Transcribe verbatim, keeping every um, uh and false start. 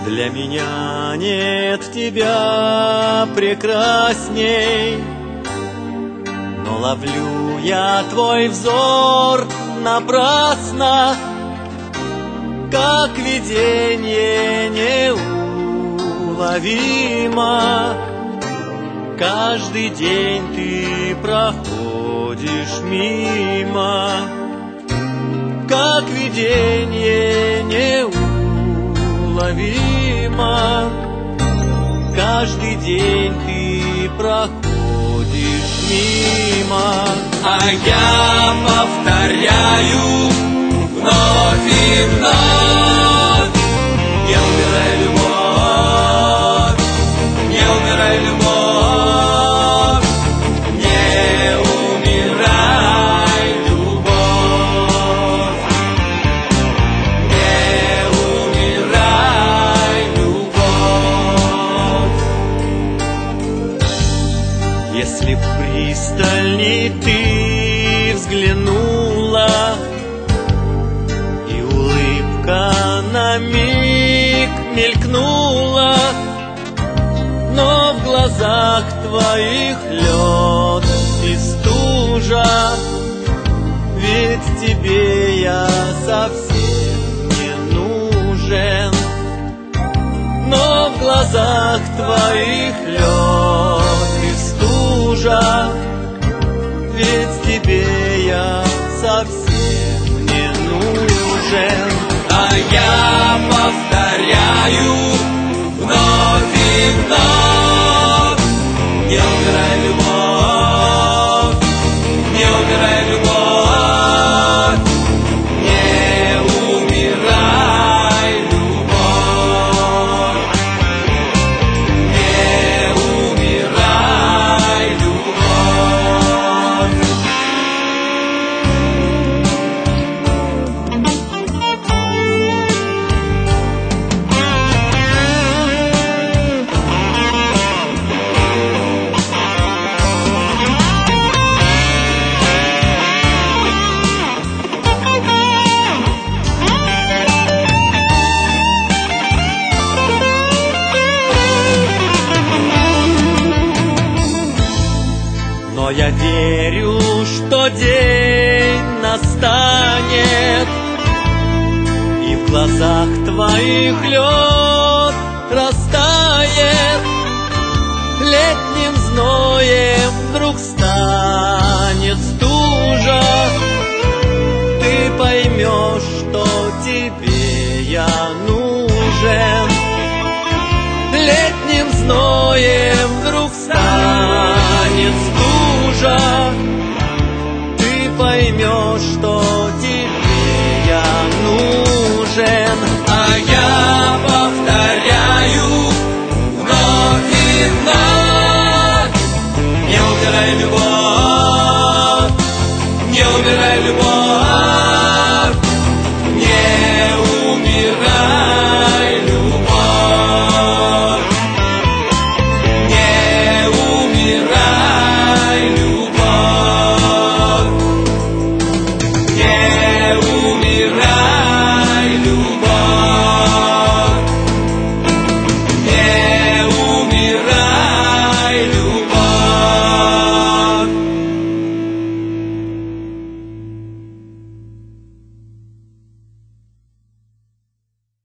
Для меня нет тебя прекрасней, но ловлю я твой взор напрасно, как видение неуловимо. Каждый день ты проходишь мимо, как видение неуловимо. Каждый день ты проходишь мимо, а я повторяю вновь и вновь: не умирай, любовь, не умирай, любовь, не умирай, любовь, не умирай, любовь. Если пристальней ты взглянула, и улыбка на миг мелькнула, но в глазах твоих лед и стужа, ведь тебе я совсем не нужен. Но в глазах твоих лед и стужа, ведь тебе я совсем не нужен. А я повторяю вновь и вновь: не умирай, любовь, не умирай, любовь, не умирай, любовь, не умирай, любовь. Но я верю, что день настанет, и в глазах твоих лед растает, летним зноем вдруг станет стужа. Ты поймешь, что тебе я нужен. Летним зноем вдруг станет стужа. Ты поймешь, что